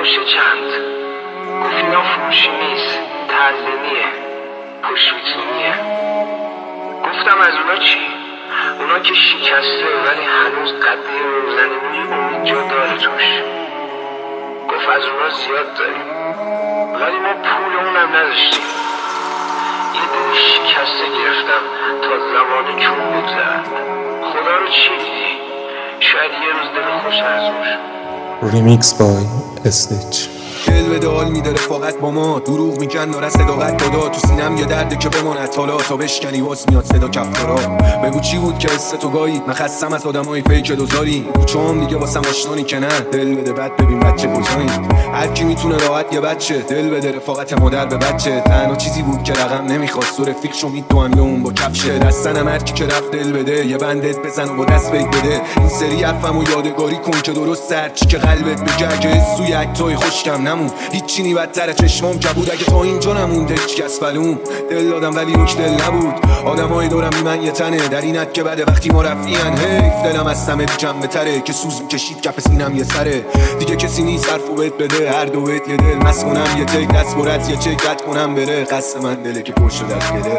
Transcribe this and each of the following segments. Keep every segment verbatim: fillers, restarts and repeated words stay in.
فروشه چند؟ گفت اینا فروشی نیست، تزمینیه، پشت ویترینیه. گفتم از اونا چی؟ اونا که شکسته ولی هنوز قده روزنه موی امید جا داره توش. گفت از اونا زیاد داریم ولی ما پول اونم نداشتیم. یه دل شکسته گرفتم تا زمان چون بگذرد. خدا رو چی دیدی؟ شاید یه روز دل خوش از روش. ریمیکس بای اسنیچ. دل به دال میده رفاقت با ما، دروغ میگن ناره صداقت دادا. تو سینم یه درده که بماند حالا تا بشکنی واس میاد صدا کفتارا. بگو چی بود که حس تو گاهی من خستم از آدمای فیک دوزاری. چون دیگه واسم آشنانی که نه دل بده بعد ببین بچه کجایی. هر کی میتونه راحت یه بچه دل بده رفاقت مادر به بچه. تنها چیزی بود که رقم نمیخواست و رفیق شو میدوام یه اون با کفشه. دستنم هر کی که رفت دل بده یه بندت بزن و با دست بگ بده. این سری حرفمو یادگاری کن که درست سر چی که قلبت بگه که سوی اکتای خوشکم نمون. هیچی نی بدتره چشمام کبود اگه تا اینجا نمونده هیچ کس فلوم. دل دادم ولی نوک دل نبود. آدمای دورم بی من یه تنه در اینت که بده وقتی ما رفیان. حیف دلم از سمه جمع تره که سوز میکشید کف سینم یه سره. دیگه کسی نیست حرفو بهت بده هر دو بهت یه دل مس کنم یه تک دست برد یه چک رد کنم بره. قصد من دله که پشت دست گله.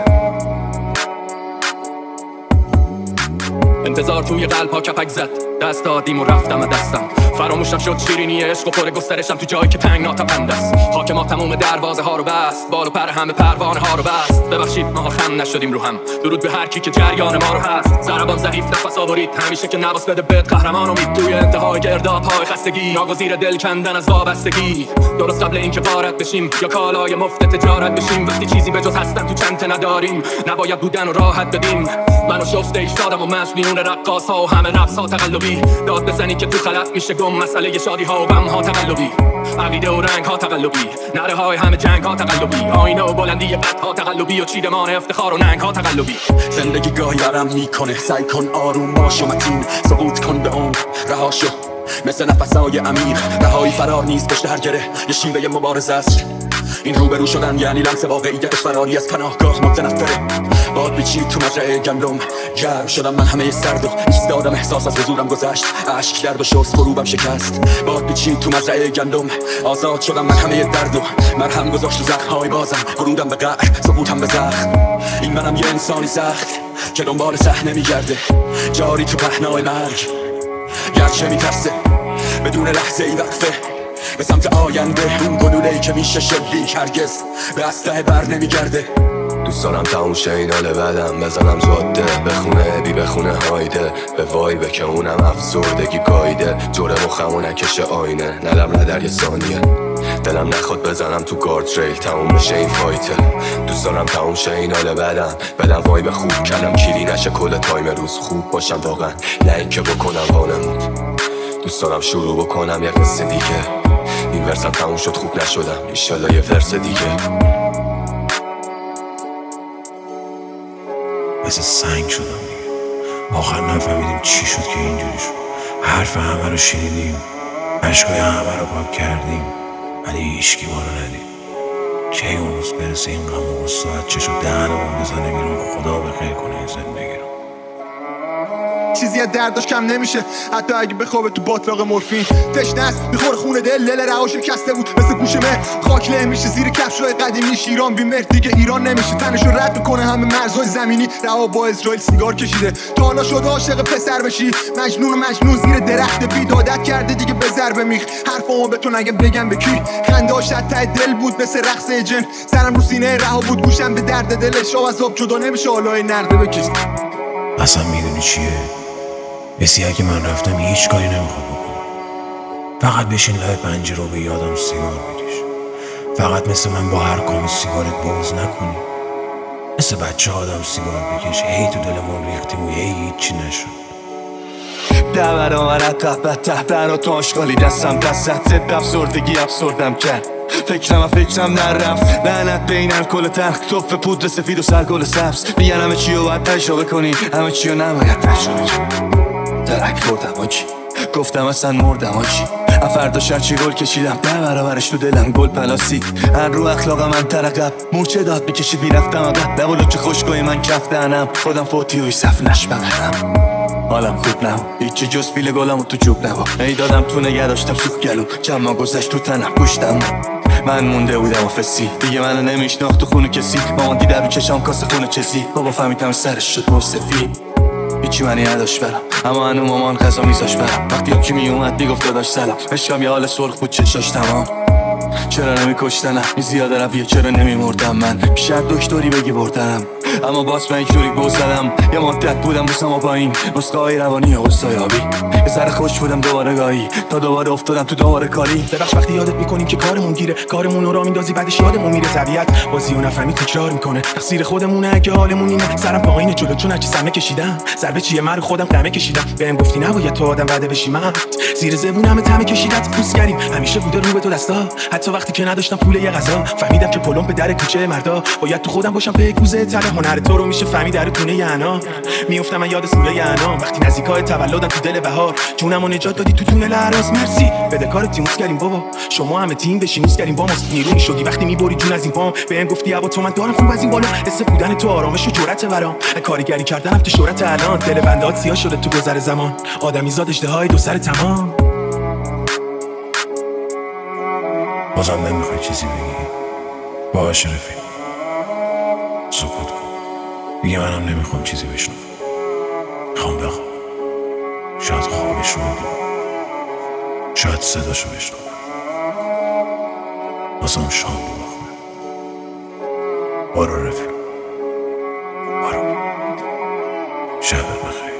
انتظار توی قلب ها کپک زد دست دادیم و رفتم دستم. فراموشم شد شیرینی عشق و پر گسترشم تو جایی که تنگ ناتپند است. خاک ما تموم دروازه ها رو بست، بال و پر همه پروانه ها رو بست. ببخشید ما خم نشدیم رو هم، درود به هر کی که جریان ما رو هست. ضربان ضعیف نفس آورید همیشه که نواس بده بد قهرمان امید. توی انتهای گرداب های خستگی ناگزیر دل کندن از وابستگی. درست قبل اینکه غارت بشیم یا کالای مفت تجارت بشیم. وقتی چیزی به جز هستن تو چنته نداریم نباید بودن و راحت بدیم. منو شفته ایستادم و مسئولین رقاص ها و همه رقص ها تقلبی. داد بزنی که تو خلط میشه گم مسئله شادی ها و غم ها تقلبی. عقیده و رنگ ها تقلبی، نره های همه جنگ ها تقلبی. آینه و بلندی قد ها تقلبی و چیدمان افتخار و ننگ ها تقلبی. زندگی گاهی برم میکنه سعی کن آروم باش و متین. سقوط کن به عمر رها شو مثل نفسای امیر. رهایی فرار نیست پشت هر گره یه شیوه مبارزه است. این روبرو شدن یعنی لمس واقعیت فراری از پناهگاه متنفره. باد بچید تو مزرعه گندم گرم شدم من همه سرد و ایستادم احساس از حضورم گذشت. عشق درد و شست غروبم شکست. باد بچید تو مزرعه گندم آزاد شدم من همه درد و مرهم گذاشت زخم‌های بازم. غرورم به قهر سقوطم به زخم. این منم یه انسانی سخت که دنبال صحنه میگرده جاری تو پهنای مرگ. گرچه میترسه بدون لحظه ای وقفه به سمت آینده. اون گلوله‌ای که میشه شلیک هرگز به اسلحه بر نمیگرده. دوست دارم تموم شه این حال بدم بزنم زاده. بخونه بی بخونه هایده به وایبه که اونم افسردگی گایده. جوره مخمو نکشه آینه ندم نه در یه ثانیه. دلم نخواد بزنم تو گارد ریل تموم بشه این فایته. دوست دارم تموم شه این حال بدم بدم وایب خوب کلم کلی نشه کل تایم روز خوب باشم واقعا نه اینکه بکنم وانمود. دوست دارم شروع بکنم یه قصه دیگه. این ورسم تموم شد خوب نشدم ایشالله یه ورس دیگه. مثل سنگ شدم دیگه. آخر نفهمیدیم چی شد که اینجوری شد. حرف همه رو شنیدیم عشقای همه رو پاک کردیم ولی هیچکی ما رو ندید. کی اون روز برسه این غم و ساعت چشو دهنمون بزنه بیرون خدا بخیر کنه این زندگی رو. چیزی از درداش کم نمیشه حتی اگه بخوابه تو باطلاق مورفین. تشنه است میخوره خونه دل دل رها شکسته بود مثل گوش مه. خاک له میشه زیر کفشای قدیمی شیران بی مرد دیگه ایران نمیشه. تنشو رد میکنه همه مرزهای زمینی. رها با اسرائیل سیگار کشیده تا حالا شده عاشق پسر بشی. مجنون و مجنون زیر درخت بید عادت کرده دیگه به ضرب میخ. حرفامو به تو نگم بگم به کی. خنده‌اش ته دل بود مثل رقص جن. سرم رو سینه رها بود گوشم به درد دلش. آب از آب جدا نمیشه حالای نرده بکش. اصلا میدونی چیه؟ بسی اگه من رفتم هیچ کاری نمیخواد بکنم. فقط بشین لای پنجره و به یادم سیگار بکش. فقط مثل من با هر کام سیگارت بغض نکنی. مثل بچه آدم سیگار بکش. هی تو دلمون ریختیم و هی هیچی نشد. دور آمرد قهبت ته برا تو آشغالی دستم دستت زد افسردگی افسردم کرد. فکرم و فکرم نرفت لعنت بین الکل تلخ توف پودر سفید و سرگل سبز. میگن همه چی رو باید تجربه کنی همه چی رو نباید تجربه کنی. درک بردم آجی گفتم اصلا مردم آجی. افردا شرچی گل کشیدم ده برابرش تو دلم گل پلاسید. هر رو اخلاق من ترقب مورچه داد میکشید میرفتم عقب. لب و لوچه خوشگوی من کف دهنم خودم فوتی و صف نش بغلم. حالم خوب نبود هیچی جز فیل گلم و تو جوب نبود ای دادم تو نگه داشتم سوخ گلو چما گذشت تو تنم گوشتم من مونده بودم و فسی دیگه منو نمیشناخت تو خونه کسی مامان دیده رو چشام کاسه خونه چزی بابا فهمیدم سرش شد مصفی هیچی منی نداشت برم اما هنو مامان غذا میذاش برم وقتی یکی میومد میگفت داداش سلام عشقم یه حال سرخ بود چشاش تمام چرا نمیکشتنم این زیاده رویه چرا نمیمردم من شاید دکتری بگی بردنم اما باز من یک جوری گذرم یه مدت بودم بوسم و پایین نسخه های روانی و غصایابی یه ذره خوش بودم دوباره گاهی تا دوباره افتادم تو دوباره کاری ببخش وقتی یادت میکنیم که کارمون گیره کارمون رو را میندازی بعدش یادمون میره طبیعت بازی و نفهمی تکرار میکنه تقصیر خودمونه اگه حالمون اینه سرم پایینه جلو چون هرچی سمه کشیدم ضربه چیه من رو خودم قمه کشیدم بهم گفتی نباید تو آدم بده بشی من زیر زبونم تمه کشیدت پوست کردیم همیشه بوده رو به تو دستا حتی وقتی که نداشتم پول یه غذا فهمیدم که پلم به در کوچه مردا باید تو خودم باشم به کوزه تله هنر تو رو میشه فهمید در تونه یعنا میافتم من یاد سوره یعنا وقتی نزدیکای تولدم تو دل بهار جونمو نجات دادی تو تونه لراس مرسی بده کار تیموس کردیم بابا شما همه تیم بشینوس کردیم با ما نیرونی شدی وقتی میبری جون از این پام بهم گفتی ابا تو من دارم خوب از این بالا حس بودن تو آرامش و جرأت برام کارگری کردنم تو شهرت الان دل بنده سیاه شده تو گذر زمان آدمی زاد اشتهای دو سر تمام بازم نمیخوای چیزی بگی باش رفیق سکوت کن دیگه منم نمیخوام چیزی بشنوم میخوام بخوام شاید خوابش رو ببینم شاید صداشو بشنوم بازم شام بخورم برو رفیق برو شبت بخیر